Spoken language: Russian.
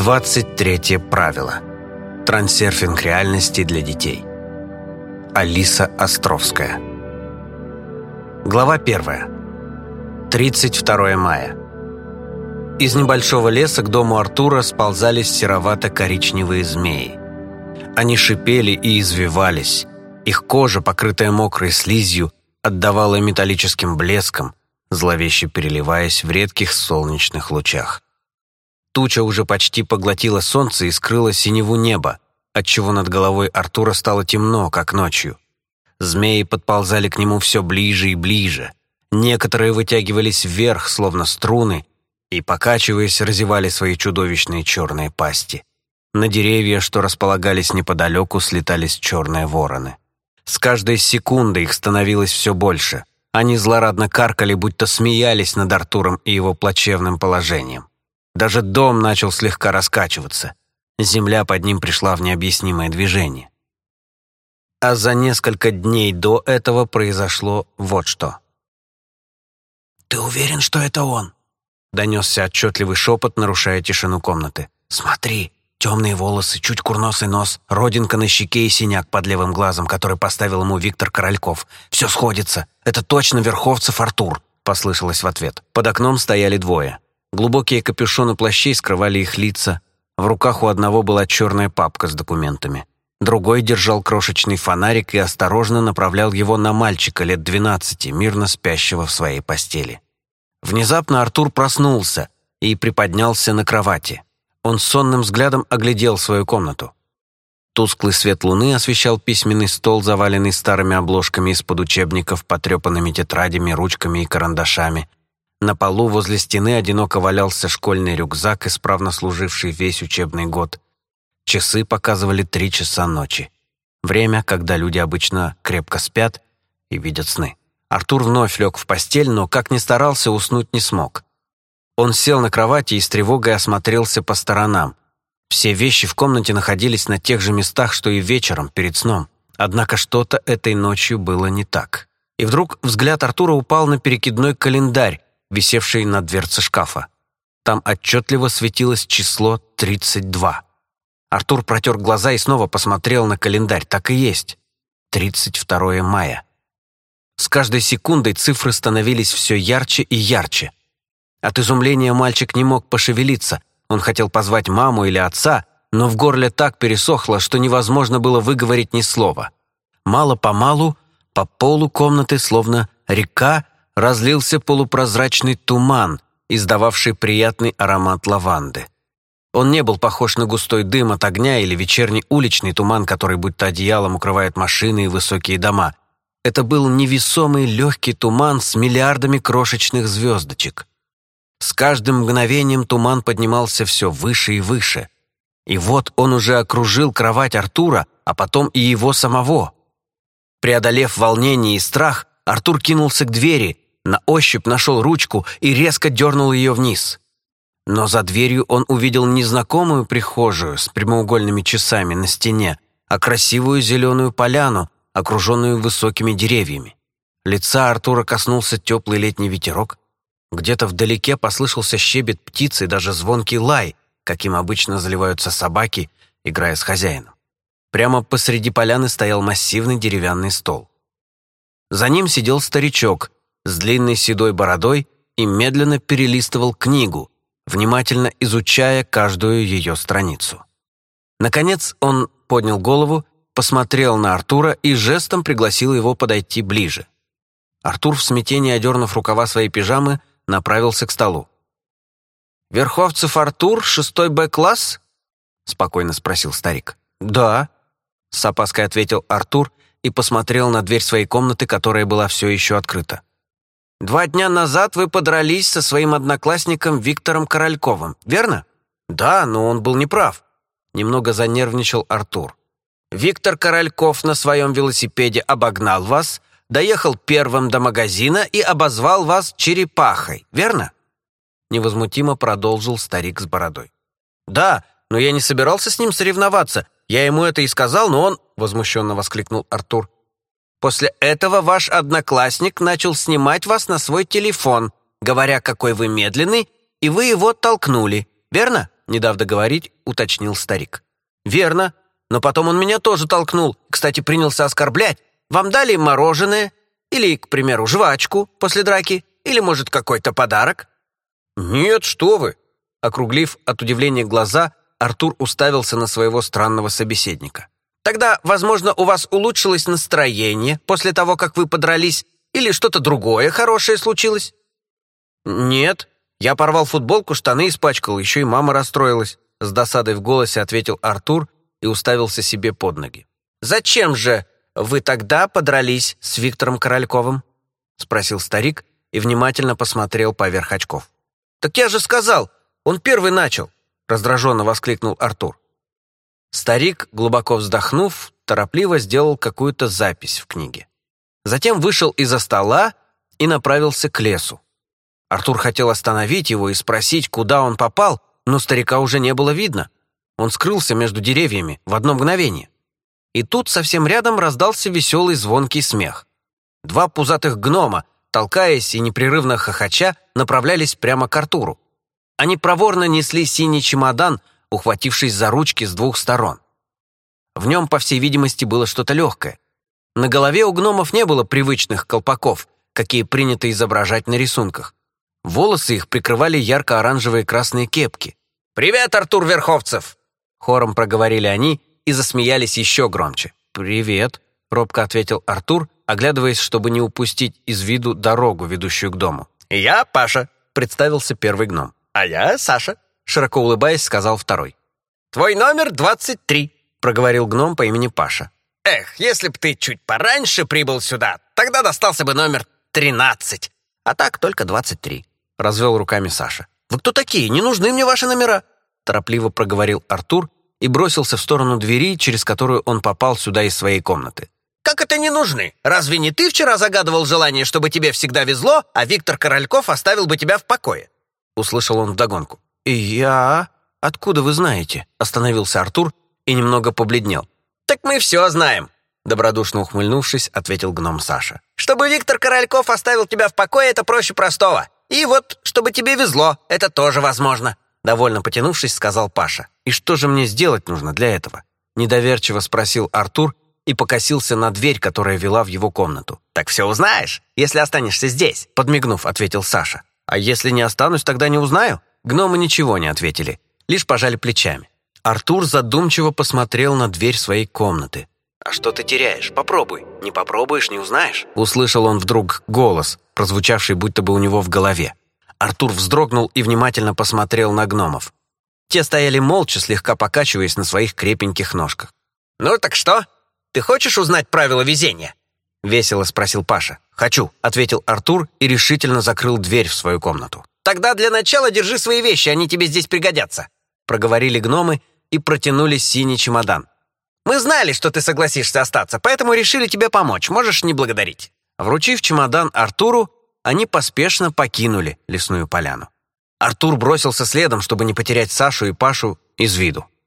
23 правило. Трансерфинг реальности для детей. Алиса Островская. Глава 1. 32 мая. Из небольшого леса к дому Артура сползались серовато-коричневые змеи. Они шипели и извивались. Их кожа, покрытая мокрой слизью, отдавала металлическим блеском, зловеще переливаясь в редких солнечных лучах. Туча уже почти поглотила солнце и скрыла синеву неба, отчего над головой Артура стало темно, как ночью. Змеи подползали к нему все ближе и ближе. Некоторые вытягивались вверх, словно струны, и, покачиваясь, разевали свои чудовищные черные пасти. На деревья, что располагались неподалеку, слетались черные вороны. С каждой секундой их становилось все больше. Они злорадно каркали, будто смеялись над Артуром и его плачевным положением. Даже дом начал слегка раскачиваться. Земля под ним пришла в необъяснимое движение. А за несколько дней до этого произошло вот что. «Ты уверен, что это он?» — донесся отчетливый шепот, нарушая тишину комнаты. «Смотри, темные волосы, чуть курносый нос, родинка на щеке и синяк под левым глазом, который поставил ему Виктор Корольков. Все сходится. Это точно Верховцев Артур», — послышалось в ответ. Под окном стояли двое. Глубокие капюшоны плащей скрывали их лица. В руках у одного была черная папка с документами. Другой держал крошечный фонарик и осторожно направлял его на мальчика лет 12, мирно спящего в своей постели. Внезапно Артур проснулся и приподнялся на кровати. Он сонным взглядом оглядел свою комнату. Тусклый свет луны освещал письменный стол, заваленный старыми обложками из-под учебников, потрепанными тетрадями, ручками и карандашами. На полу возле стены одиноко валялся школьный рюкзак, исправно служивший весь учебный год. Часы показывали 3 часа ночи. Время, когда люди обычно крепко спят и видят сны. Артур вновь лег в постель, но, как ни старался, уснуть не смог. Он сел на кровати и с тревогой осмотрелся по сторонам. Все вещи в комнате находились на тех же местах, что и вечером, перед сном. Однако что-то этой ночью было не так. И вдруг взгляд Артура упал на перекидной календарь, висевший на дверце шкафа. Там отчетливо светилось число 32. Артур протер глаза и снова посмотрел на календарь. Так и есть. 32 мая. С каждой секундой цифры становились все ярче и ярче. От изумления мальчик не мог пошевелиться. Он хотел позвать маму или отца, но в горле так пересохло, что невозможно было выговорить ни слова. Мало-помалу по полу комнаты, словно река, разлился полупрозрачный туман, издававший приятный аромат лаванды. Он не был похож на густой дым от огня или вечерний уличный туман, который будто одеялом укрывает машины и высокие дома. Это был невесомый легкий туман с миллиардами крошечных звездочек. С каждым мгновением туман поднимался все выше и выше. И вот он уже окружил кровать Артура, а потом и его самого. Преодолев волнение и страх, Артур кинулся к двери, на ощупь нашел ручку и резко дернул ее вниз. Но за дверью он увидел не знакомую прихожую с прямоугольными часами на стене, а красивую зеленую поляну, окруженную высокими деревьями. Лица Артура коснулся теплый летний ветерок. Где-то вдалеке послышался щебет птиц и даже звонкий лай, каким обычно заливаются собаки, играя с хозяином. Прямо посреди поляны стоял массивный деревянный стол. За ним сидел старичок с длинной седой бородой и медленно перелистывал книгу, внимательно изучая каждую ее страницу. Наконец он поднял голову, посмотрел на Артура и жестом пригласил его подойти ближе. Артур, в смятении одернув рукава своей пижамы, направился к столу. «Верховцев Артур, 6 Б-класс?» — спокойно спросил старик. «Да», — с опаской ответил Артур и посмотрел на дверь своей комнаты, которая была все еще открыта. «2 дня назад вы подрались со своим одноклассником Виктором Корольковым, верно?» «Да, но он был неправ», — немного занервничал Артур. «Виктор Корольков на своем велосипеде обогнал вас, доехал первым до магазина и обозвал вас черепахой, верно?» Невозмутимо продолжил старик с бородой. «Да, но я не собирался с ним соревноваться. Я ему это и сказал, но он...» — возмущенно воскликнул Артур. «После этого ваш одноклассник начал снимать вас на свой телефон, говоря, какой вы медленный, и вы его толкнули, верно?» не дав договорить, уточнил старик. «Верно, но потом он меня тоже толкнул. Кстати, принялся оскорблять. Вам дали мороженое? Или, к примеру, жвачку после драки? Или, может, какой-то подарок?» «Нет, что вы!» Округлив от удивления глаза, Артур уставился на своего странного собеседника. «Тогда, возможно, у вас улучшилось настроение после того, как вы подрались, или что-то другое хорошее случилось?» «Нет, я порвал футболку, штаны испачкал, еще и мама расстроилась», с досадой в голосе ответил Артур и уставился себе под ноги. «Зачем же вы тогда подрались с Виктором Корольковым?» спросил старик и внимательно посмотрел поверх очков. «Так я же сказал, он первый начал!» раздраженно воскликнул Артур. Старик, глубоко вздохнув, торопливо сделал какую-то запись в книге. Затем вышел из-за стола и направился к лесу. Артур хотел остановить его и спросить, куда он попал, но старика уже не было видно. Он скрылся между деревьями в одно мгновение. И тут совсем рядом раздался веселый звонкий смех. Два пузатых гнома, толкаясь и непрерывно хохоча, направлялись прямо к Артуру. Они проворно несли синий чемодан, ухватившись за ручки с двух сторон. В нем, по всей видимости, было что-то легкое. На голове у гномов не было привычных колпаков, какие принято изображать на рисунках. Волосы их прикрывали ярко-оранжевые красные кепки. «Привет, Артур Верховцев!» Хором проговорили они и засмеялись еще громче. «Привет», — робко ответил Артур, оглядываясь, чтобы не упустить из виду дорогу, ведущую к дому. «Я Паша», — представился первый гном. «А я Саша», — широко улыбаясь, сказал второй. «Твой номер 23», — проговорил гном по имени Паша. «Эх, если б ты чуть пораньше прибыл сюда, тогда достался бы номер 13. А так только 23», — развел руками Саша. «Вы кто такие? Не нужны мне ваши номера», — торопливо проговорил Артур и бросился в сторону двери, через которую он попал сюда из своей комнаты. «Как это не нужны? Разве не ты вчера загадывал желание, чтобы тебе всегда везло, а Виктор Корольков оставил бы тебя в покое?» Услышал он вдогонку. «И я? Откуда вы знаете?» Остановился Артур и немного побледнел. «Так мы все знаем», — добродушно ухмыльнувшись, ответил гном Саша. «Чтобы Виктор Корольков оставил тебя в покое, это проще простого. И вот, чтобы тебе везло, это тоже возможно», — довольно потянувшись, сказал Паша. «И что же мне сделать нужно для этого?» Недоверчиво спросил Артур и покосился на дверь, которая вела в его комнату. «Так все узнаешь, если останешься здесь», — подмигнув, ответил Саша. «А если не останусь, тогда не узнаю?» Гномы ничего не ответили, лишь пожали плечами. Артур задумчиво посмотрел на дверь своей комнаты. «А что ты теряешь? Попробуй. Не попробуешь, не узнаешь». Услышал он вдруг голос, прозвучавший будто бы у него в голове. Артур вздрогнул и внимательно посмотрел на гномов. Те стояли молча, слегка покачиваясь на своих крепеньких ножках. «Ну так что? Ты хочешь узнать правила везения?» — весело спросил Паша. «Хочу», — ответил Артур и решительно закрыл дверь в свою комнату. «Тогда для начала держи свои вещи, они тебе здесь пригодятся», — проговорили гномы и протянули синий чемодан. «Мы знали, что ты согласишься остаться, поэтому решили тебе помочь, можешь не благодарить». Вручив чемодан Артуру, они поспешно покинули лесную поляну. Артур бросился следом, чтобы не потерять Сашу и Пашу из виду.